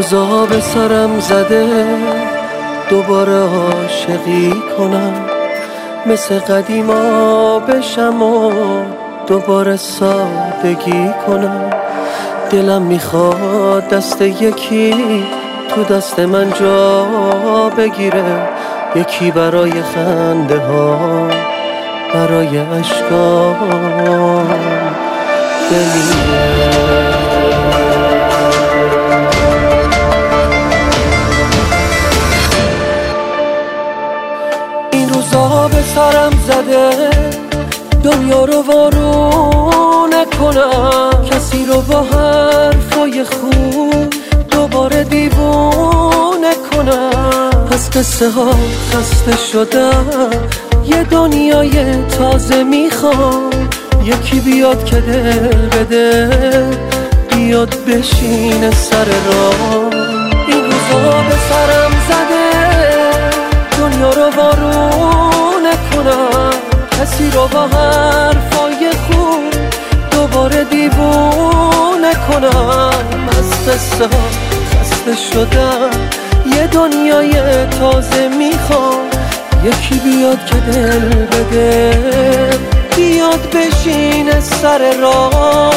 روزا به سرم زده دوباره عاشقی کنم، مثل قدیما بشم و دوباره سادگی کنم. دلم میخواد دست یکی تو دست من جا بگیره، یکی برای خنده ها، برای اشکام بمیره. این روزا به سرم زده دنیا رو وارونه کنم، کسی رو با حرفای خوب دوباره دیوونه کنم. از قصه ها خسته شدم، یه دنیای تازه میخوام، یکی بیاد که دل بده، بیاد بشینه سر راه. این روزا به سرم زده دنیا رو وارونه کنم، کسی رو با حرفای خوب دوباره دیوونه کنم. از قصه ها خسته شدم، یه دنیای تازه میخوام، یکی بیاد که دل بده، بیاد بشینه سر راه.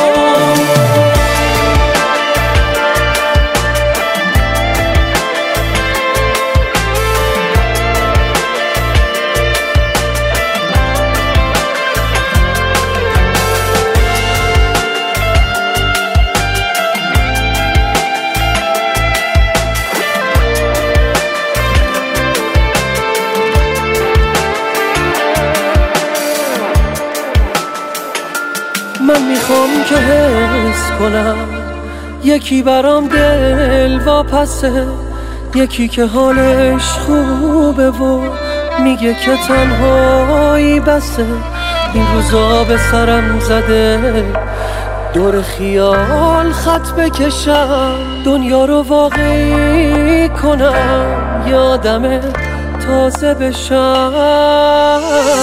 من میخوام که حس کنم یکی برام دل واپسه، یکی که حالش خوبه و میگه که تنهایی بسه. این روزا به سرم زده دور خیال خط بکشم، دنیا رو واقعی کنم، یادم تازه بشم،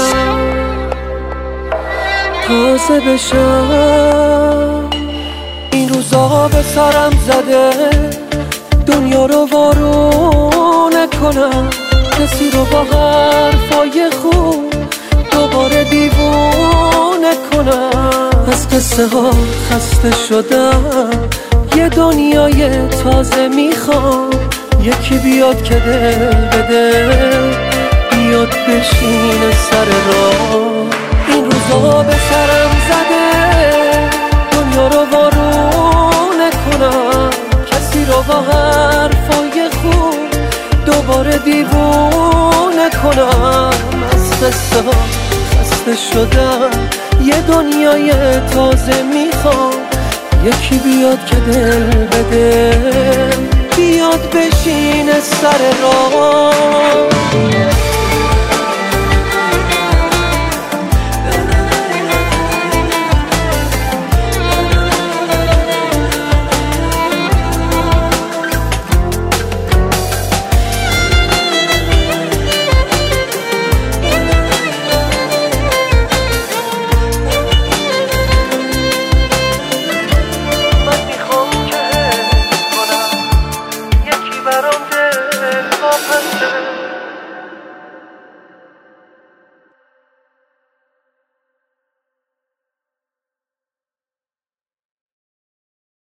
تازه بشم. این روزا به سرم زده دنیا رو وارونه کنم، کسی رو با حرفای خوب دوباره دیوونه کنم. از قصه ها خسته شدم، یه دنیای تازه میخوام، یکی بیاد که دل بده، بیاد بشینه سر راه. این روزا به سرم زده دنیا رو وارونه کنم، کسی رو با حرفای خوب دوباره دیوونه کنم. از قصه ها خسته شدم، یه دنیای تازه میخوام، یکی بیاد که دل بده، بیاد بشینه سر راه.